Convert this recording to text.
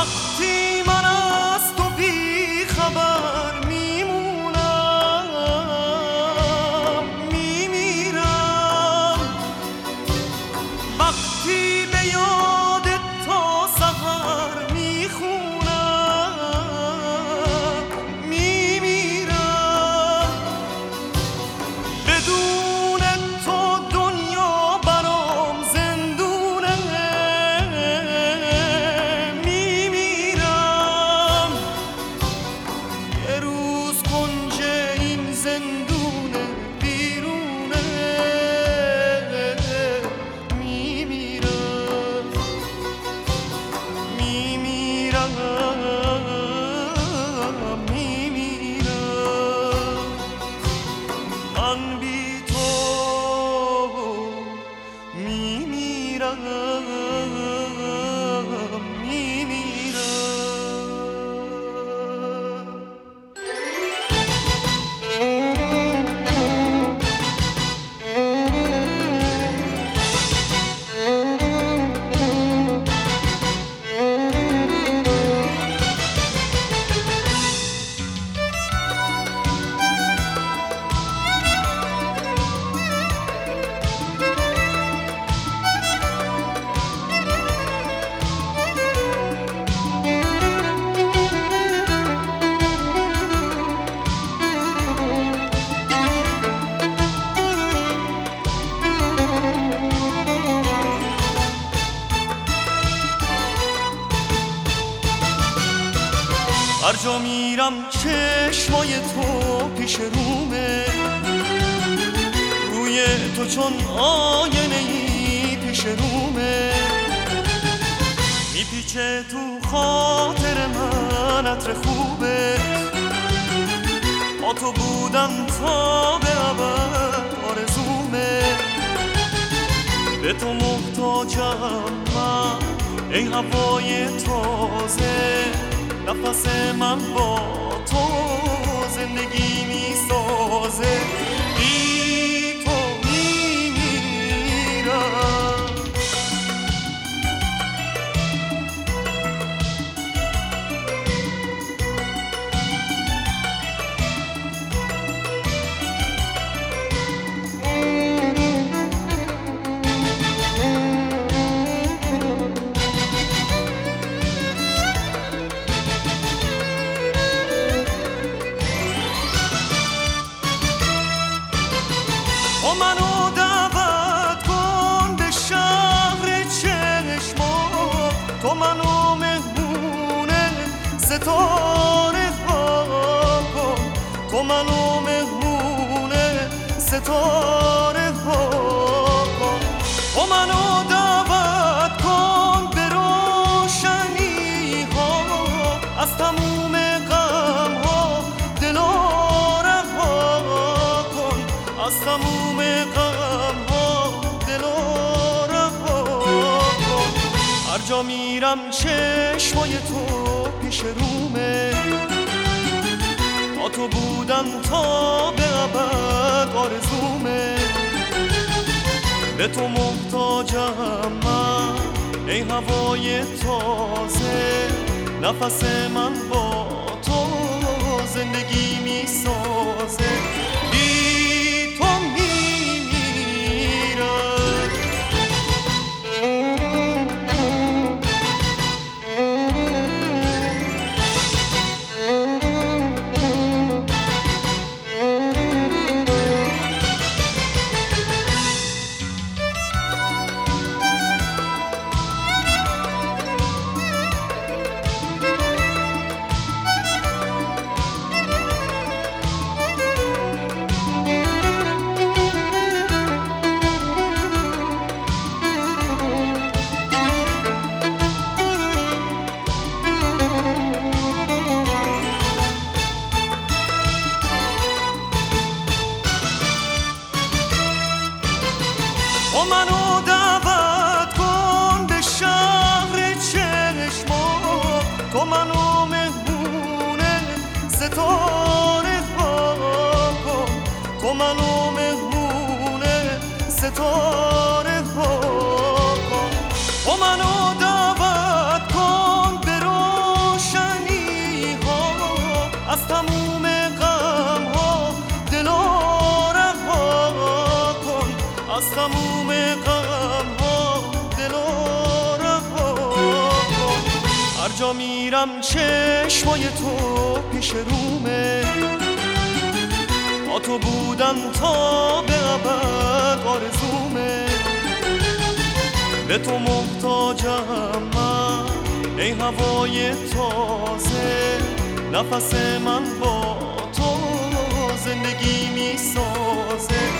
وقتی من از تو بی خبر میمونم میمیرم، وقتی به یاد تا سحر میخونم میمیرم، بدون تو دنیا برام زندونه میمیرم، یه روز کنج این زندونه بیرونه میمیرم میمیرم میمیرم، من بی تو میمیرم میمیرم. هر جا میرم چشمای تو پیش رومه، روی تو چون آینه ای پیش رومه، میپیچه تو خاطر من عطر خوبه، با تو بودم تا به ابد آرزومه، به تو محتاجم من ای هوای تازه، نفس من با تو زندگی میسازه، بی تو میمیرم. تو منو دعوت کن به شهر چشما، تو منو مهمون ستاره ها کن، تو منو مهمون ستاره ها کن، تو منو دعوت کن به روشنی ها، از تموم غم ها دلا رها کن، از تموم غم ها دلا رها کن، هر جا میرم چشمای تو پیش رومه، با تو بودم تا به ابد آرزومه، به تو محتاجم من ای هوای تازه، نفس من با تو زندگی میسازه، بی تو میمیرم. تو منو دعوت کن به شهر چشما، تو منو مهمون ستاره ها کن، تو منو مهمون ستاره ها کن، تو منو دعوت کن به جا میرم چشمای تو پیش رومه، با تو بودم تا به ابد آرزومه. به تو محتاجم من ای هوای تازه، نفس من با تو زندگی میسازه.